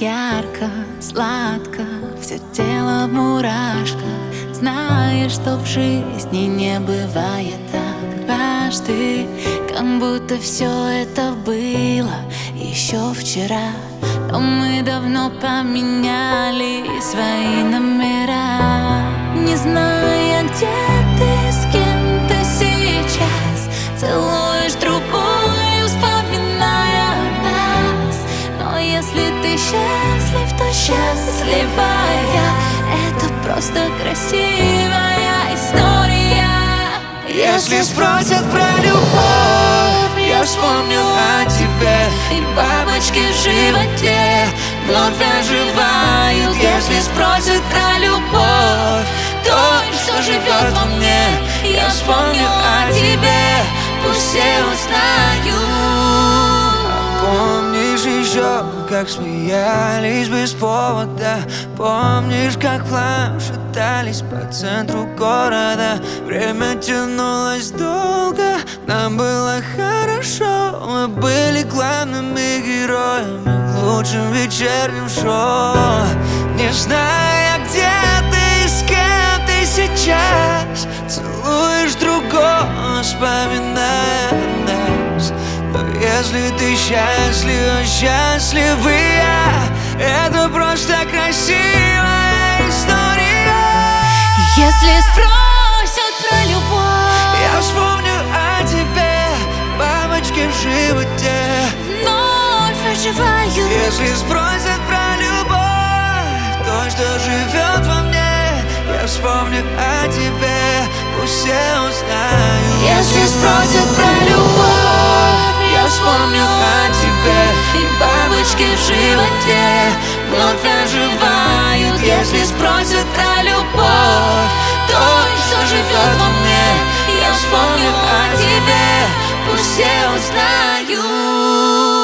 ярко, сладко, все тело в мурашках. Знаешь, что в жизни не бывает так дважды, как будто все это было еще вчера. Но мы давно поменяли свои номера. Не зная, где ты, с кем ты сейчас, целуешь другую, вспоминая нас. Но если ты счастлив, то счастливая. Это просто красивая история. Если спросят про любовь, я вспомню о тебе. И бабочки в животе вновь оживают. Если спросят про любовь, то, что живет во мне, я вспомню о тебе, пусть все узнают. Помнишь еще, как смеялись без повода? Помнишь, как плавно шатались по центру города? Время тянулось долго, нам было хорошо. Мы были главными героями в лучшем вечернем шоу. Не зная, где ты, с кем ты сейчас, целуешь другого, вспоминая нас. Но если ты счастлива, счастлив и я, это просто красивая история. Если спросят про любовь, я вспомню о тебе, бабочки в животе вновь оживают. Если спросят про любовь, то, что живет во мне, я вспомню о тебе, пусть все узнают. Если спросят про любовь, я вспомню о тебе, и бабочки в животе вновь оживают. Если спросят про любовь, то, что живет во мне, я вспомню о тебе, пусть все узнают.